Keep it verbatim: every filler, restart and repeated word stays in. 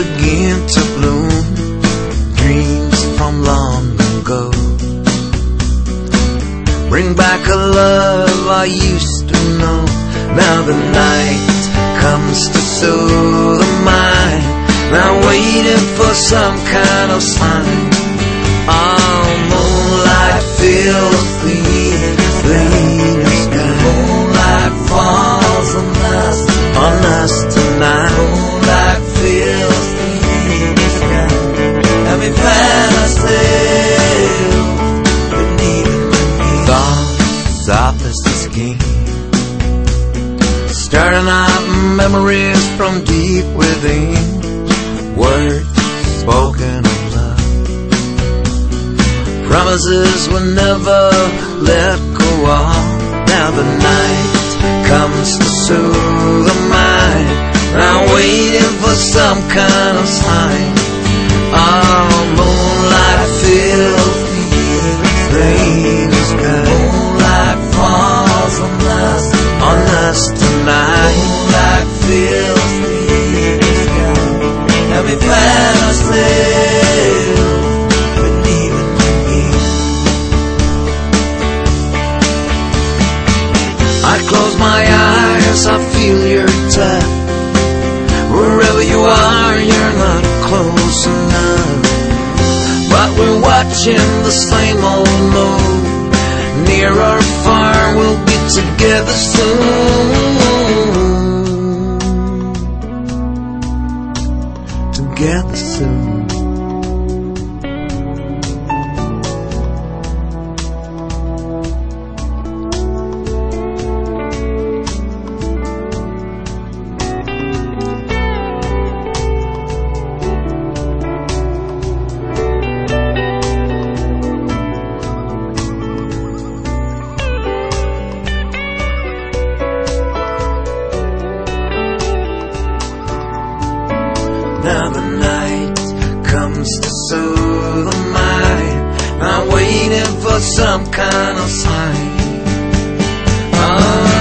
begin to bloom, dreams from long ago. Bring back a love I used to know. Now the night comes to soothe the mind, now waiting for some kind of sign. Oh, moonlight fills the evening sky. Moonlight falls on us, on us tonight. Moonlight fills the evening sky. And we find ourselves beneath the thoughts, soft as the skin, stirring out memories from deep within. Words spoken of love, promises will never let go of. Now the night comes to soothe the mind, now waiting for some kind of sign. Oh, moonlight fills the evening sky. Moonlight falls on us, on us tonight. Moonlight fills the evening sky, and we find ourselves beneath the again. I close my eyes, I feel your touch. Wherever you are, you're not close enough, but we're watching the same old moon. Near or far, we'll be together soon. Together soon. Now the night comes to soothe the mind, I'm waiting for some kind of sign. Oh,